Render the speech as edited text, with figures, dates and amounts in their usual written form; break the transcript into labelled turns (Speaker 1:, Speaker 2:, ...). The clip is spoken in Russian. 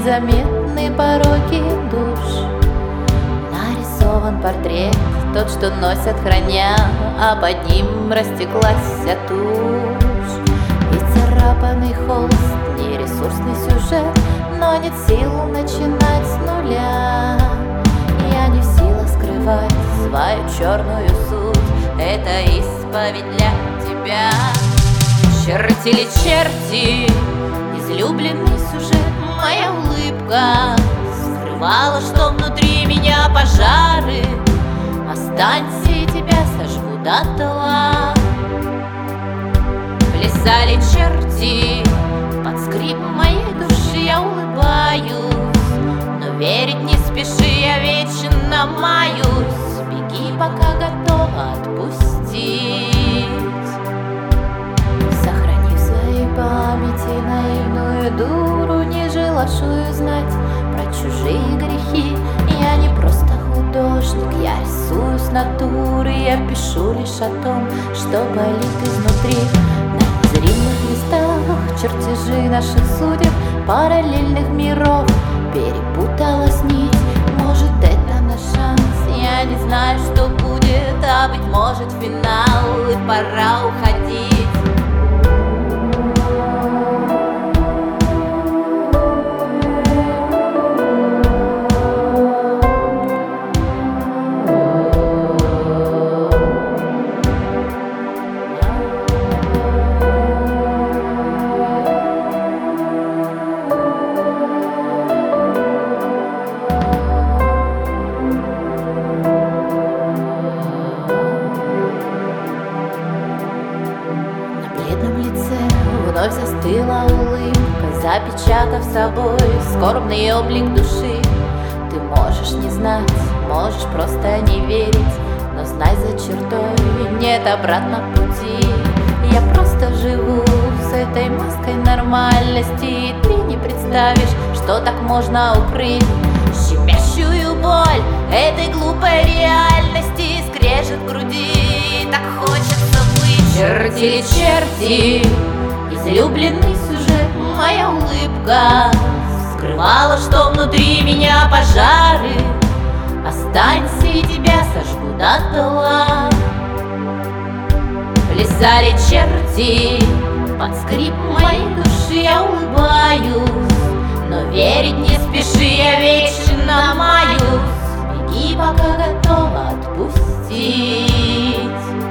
Speaker 1: незаметны пороки душ. Нарисован портрет, тот, что носят храня, а под ним растеклась тушь. И царапанный холст, нересурсный сюжет, но нет сил начинать с нуля. Я не в силах скрывать свою черную суть, это исповедь для тебя. Чертили черти, излюбленный сюжет, моя улыбка скрывала, что внутри меня пожары. Останься, и тебя сожгу дотла. Плясали черти, под скрип моей души я улыбаюсь, но верить не спеши, я вечно маюсь. Беги, пока готова отпустить. Сохрани в своей памяти наивную дуру, не желавшую знать про чужие грехи. Я не просто художник, я рисую с натуры, я пишу лишь о том, что болит изнутри. На незримых листах чертежи наших судеб, параллельных миров перепуталась нить. Может, это наш шанс, я не знаю, что будет, а быть может финал, и пора уходить. Вновь застыла улыбка, запечатав собой скорбный облик души. Ты можешь не знать, можешь просто не верить, но знай, за чертой нет обратного пути. Я просто живу с этой маской нормальности, и ты не представишь, что так можно укрыть щемящую боль этой глупой реальности. Скрежет в груди, так хочется быть. Чертили черти, излюбленный сюжет, моя улыбка скрывала, что внутри меня пожары. Останься, и тебя сожгу дотла. Плясали черти, под скрип моей души я улыбаюсь, но верить не спеши, я вечно маюсь. Беги, пока готова отпустить.